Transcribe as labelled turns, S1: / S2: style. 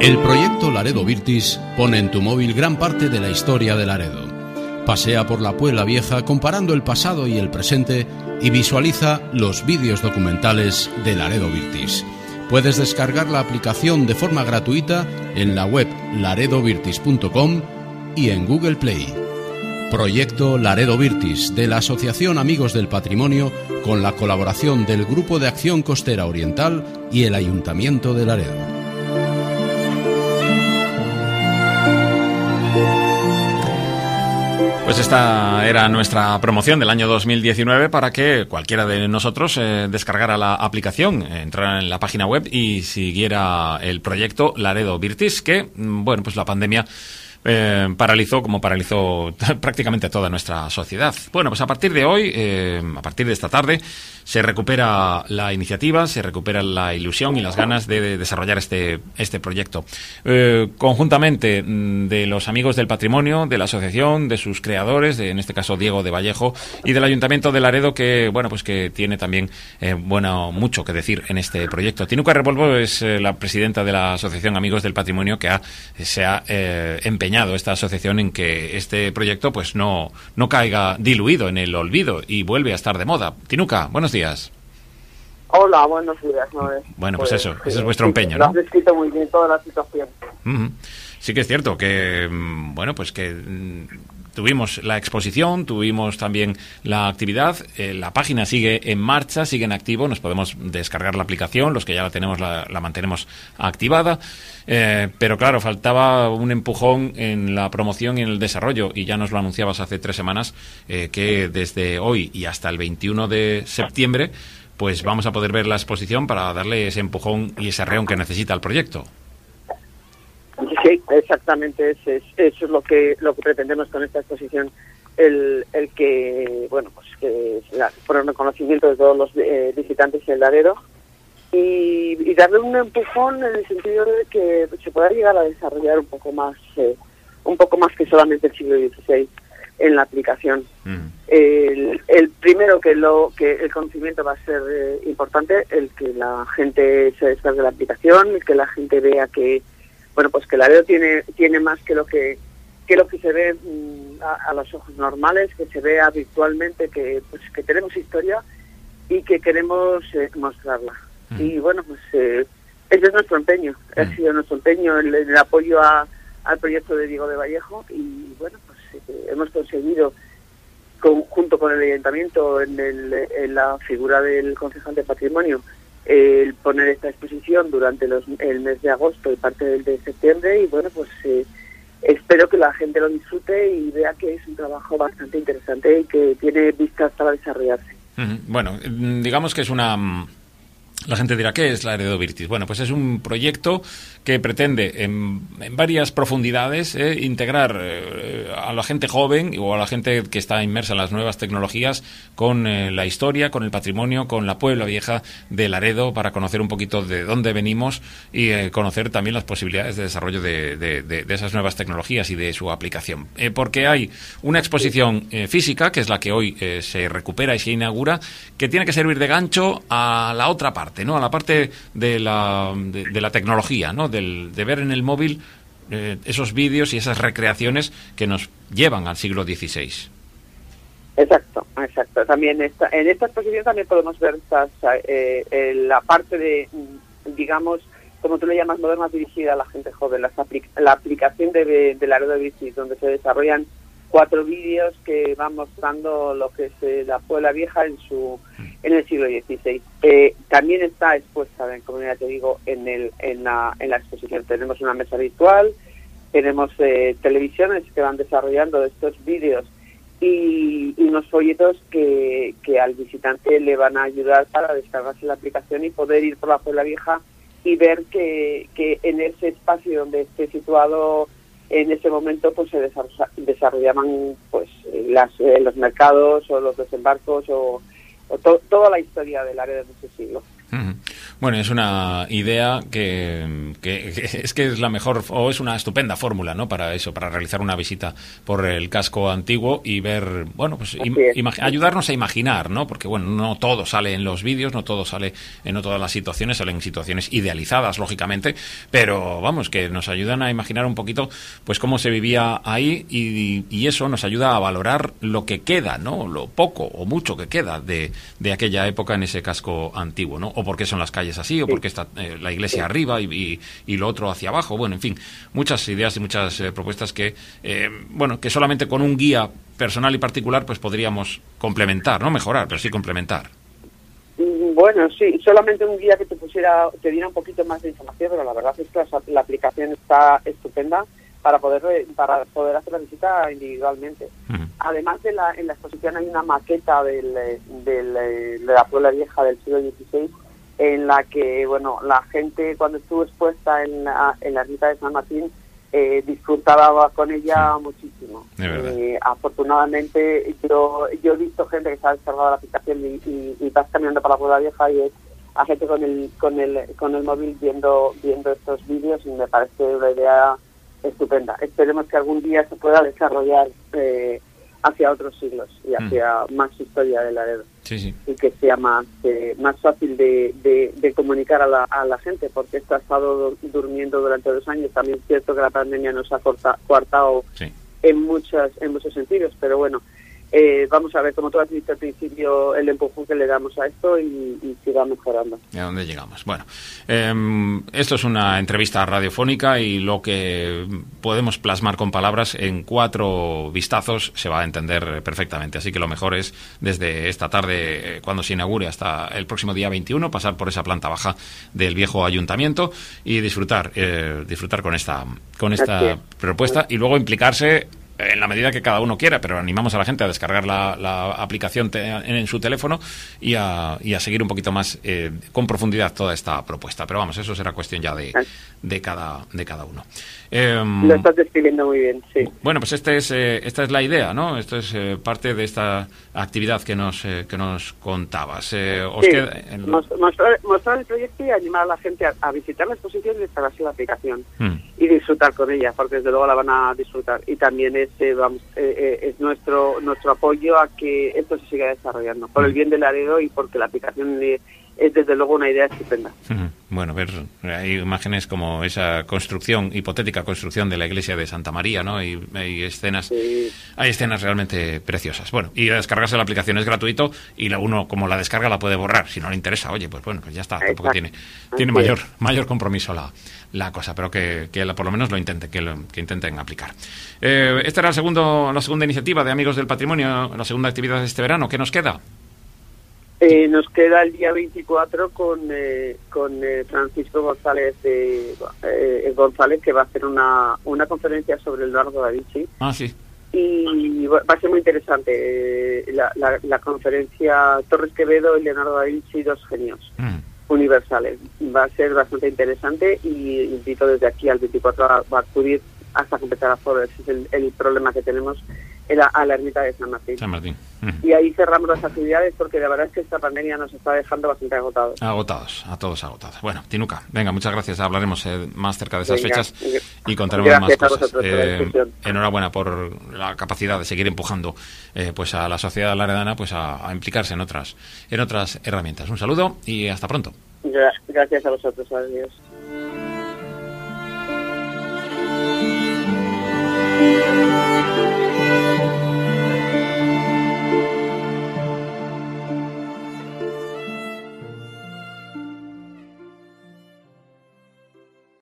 S1: El proyecto Laredo Virtis pone en tu móvil gran parte de la historia de Laredo. Pasea por la Puebla Vieja comparando el pasado y el presente y visualiza los vídeos documentales de Laredo Virtis. Puedes descargar la aplicación de forma gratuita en la web laredovirtis.com y en Google Play. Proyecto Laredo Virtis de la Asociación Amigos del Patrimonio con la colaboración del Grupo de Acción Costera Oriental y el Ayuntamiento de Laredo.
S2: Pues esta era nuestra promoción del año 2019 para que cualquiera de nosotros descargara la aplicación, entrara en la página web y siguiera el proyecto Laredo Virtis, que, bueno, pues la pandemia paralizó prácticamente toda nuestra sociedad. Bueno, pues a partir de hoy, a partir de esta tarde, se recupera la iniciativa, se recupera la ilusión y las ganas de desarrollar este proyecto. Conjuntamente de los Amigos del Patrimonio, de la asociación, de sus creadores, en este caso Diego de Vallejo, y del Ayuntamiento de Laredo, que, bueno, pues que tiene también mucho que decir en este proyecto. Tinuca Revolvo es la presidenta de la Asociación Amigos del Patrimonio, que se ha empeñado esta asociación en que este proyecto pues no caiga diluido en el olvido y vuelve a estar de moda. Tinuca, buenos días.
S3: Hola, buenos días.
S2: Bueno, pues ese es vuestro empeño,
S3: ¿no?
S2: Lo
S3: has descrito muy bien toda la situación.
S2: Sí que es cierto que, bueno, pues que tuvimos la exposición, tuvimos también la actividad, la página sigue en marcha, sigue en activo, nos podemos descargar la aplicación, los que ya la tenemos la mantenemos activada, pero claro, faltaba un empujón en la promoción y en el desarrollo, y ya nos lo anunciabas hace 3 semanas, que desde hoy y hasta el 21 de septiembre, pues vamos a poder ver la exposición para darle ese empujón y ese arreón que necesita el proyecto.
S3: Sí, exactamente, eso es lo que pretendemos con esta exposición, el que, bueno, pues que poner en conocimiento de todos los visitantes en Laredo y darle un empujón en el sentido de que se pueda llegar a desarrollar un poco más que solamente el siglo XVI en la aplicación. El primero que el conocimiento va a ser importante, el que la gente se descargue la aplicación, el que la gente vea que, bueno, pues que Laredo tiene más que lo que se ve a los ojos normales, que se vea virtualmente, que tenemos historia y que queremos mostrarla. Y bueno, pues ese es nuestro empeño, ha sido nuestro empeño el apoyo al proyecto de Diego de Vallejo, y bueno, pues hemos conseguido junto con el Ayuntamiento en la figura del concejal de Patrimonio el poner esta exposición durante el mes de agosto y parte del de septiembre, y bueno, pues espero que la gente lo disfrute y vea que es un trabajo bastante interesante y que tiene vistas para desarrollarse.
S2: Bueno, digamos que es la gente dirá, ¿qué es Laredo Virtis? Bueno, pues es un proyecto que pretende en varias profundidades integrar a la gente joven o a la gente que está inmersa en las nuevas tecnologías con la historia, con el patrimonio, con la Puebla Vieja de Laredo, para conocer un poquito de dónde venimos y conocer también las posibilidades de desarrollo de esas nuevas tecnologías y de su aplicación. Porque hay una exposición física, que es la que hoy se recupera y se inaugura, que tiene que servir de gancho a la otra parte, ¿no? A la parte de la tecnología, ¿no? De ver en el móvil esos vídeos y esas recreaciones que nos llevan al siglo XVI.
S3: Exacto. También en esta exposición también podemos ver la parte de, digamos, como tú le llamas, moderna, dirigida a la gente joven, la aplicación de Laredo Virtis, donde se desarrollan 4 vídeos que van mostrando lo que es la Puebla Vieja en el siglo XVI. También está expuesta, como ya te digo, en la exposición. Tenemos una mesa virtual, tenemos televisiones que van desarrollando estos vídeos y unos folletos que al visitante le van a ayudar para descargarse la aplicación y poder ir por la Puebla Vieja y ver que en ese espacio donde esté situado en ese momento pues se desarrollaban pues los mercados o los desembarcos o toda la historia del área de ese siglo.
S2: Bueno, es una idea que es la mejor, o es una estupenda fórmula, ¿no? Para eso, para realizar una visita por el casco antiguo y ver, bueno, pues ayudarnos a imaginar, ¿no? Porque, bueno, no todo sale en los vídeos, no todo sale, no todas las situaciones salen en situaciones idealizadas, lógicamente, pero, vamos, que nos ayudan a imaginar un poquito, pues, cómo se vivía ahí y eso nos ayuda a valorar lo que queda, ¿no? Lo poco o mucho que queda de aquella época en ese casco antiguo, ¿no? O por qué son las calles así, o porque está la iglesia arriba y lo otro hacia abajo. Bueno, en fin, muchas ideas y muchas propuestas que, bueno, que solamente con un guía personal y particular pues podríamos complementar, no mejorar, pero sí complementar.
S3: Bueno, sí, solamente un guía que te diera un poquito más de información, pero la verdad es que la aplicación está estupenda para poder hacer la visita individualmente. Uh-huh. Además en la exposición hay una maqueta de la Puebla Vieja del siglo XVI, en la que, bueno, la gente cuando estuvo expuesta en la ermita de San Martín disfrutaba con ella muchísimo. Afortunadamente yo he visto gente que se ha descargado la aplicación y vas caminando para la Puebla Vieja y es a gente con el móvil viendo estos vídeos, y me parece una idea estupenda. Esperemos que algún día se pueda desarrollar hacia otros siglos y hacia más historia de Laredo.
S2: Sí, sí.
S3: Y que sea más fácil de comunicar a la gente, porque esto ha estado durmiendo durante 2 años. También es cierto que la pandemia nos ha coartado en muchos sentidos, pero bueno, vamos a ver, como tú has dicho al principio, el empujón que le damos a esto y siga mejorando.
S2: ¿Y a dónde llegamos? Bueno, esto es una entrevista radiofónica y lo que podemos plasmar con palabras en 4 vistazos se va a entender perfectamente. Así que lo mejor es desde esta tarde, cuando se inaugure, hasta el próximo día 21, pasar por esa planta baja del viejo ayuntamiento y disfrutar con esta propuesta y luego implicarse en la medida que cada uno quiera, pero animamos a la gente a descargar la aplicación en su teléfono y a seguir un poquito más con profundidad toda esta propuesta. Pero vamos, eso será cuestión ya de cada uno.
S3: Lo estás describiendo muy bien, sí.
S2: Bueno, pues esta es la idea, ¿no? Esto es parte de esta actividad que nos contabas.
S3: Mostrar el proyecto y animar a la gente a visitar la exposición y descargarse la aplicación y disfrutar con ella, porque desde luego la van a disfrutar. Y también es nuestro apoyo a que esto se siga desarrollando, por el bien del Laredo y porque la aplicación es desde luego una idea estupenda.
S2: Bueno, hay imágenes como esa hipotética construcción de la iglesia de Santa María, ¿no? Y hay escenas realmente preciosas. Bueno, y descargarse la aplicación es gratuito y uno, como la descarga, la puede borrar. Si no le interesa, oye, pues bueno, pues ya está. Tampoco tiene mayor compromiso la cosa, pero que por lo menos lo intenten, que intenten aplicar. Esta era la segunda iniciativa de Amigos del Patrimonio, la segunda actividad de este verano. ¿Qué nos queda?
S3: Nos queda el día 24 con Francisco González González, que va a hacer una conferencia sobre Leonardo da Vinci.
S2: Ah, sí.
S3: Y va a ser muy interesante la conferencia Torres Quevedo y Leonardo da Vinci, 2 genios universales. Va a ser bastante interesante y invito desde aquí al 24 a acudir hasta completar aforo. Ese es el problema que tenemos a la ermita de San Martín. Y ahí cerramos las actividades porque la verdad es que esta pandemia nos está dejando bastante agotados.
S2: A todos agotados. Bueno, Tinuca, venga, muchas gracias. Hablaremos más cerca de esas fechas y contaremos más cosas. Enhorabuena por la capacidad de seguir empujando pues a la sociedad laredana pues a implicarse en otras herramientas. Un saludo y hasta pronto.
S3: Gracias a vosotros. Adiós.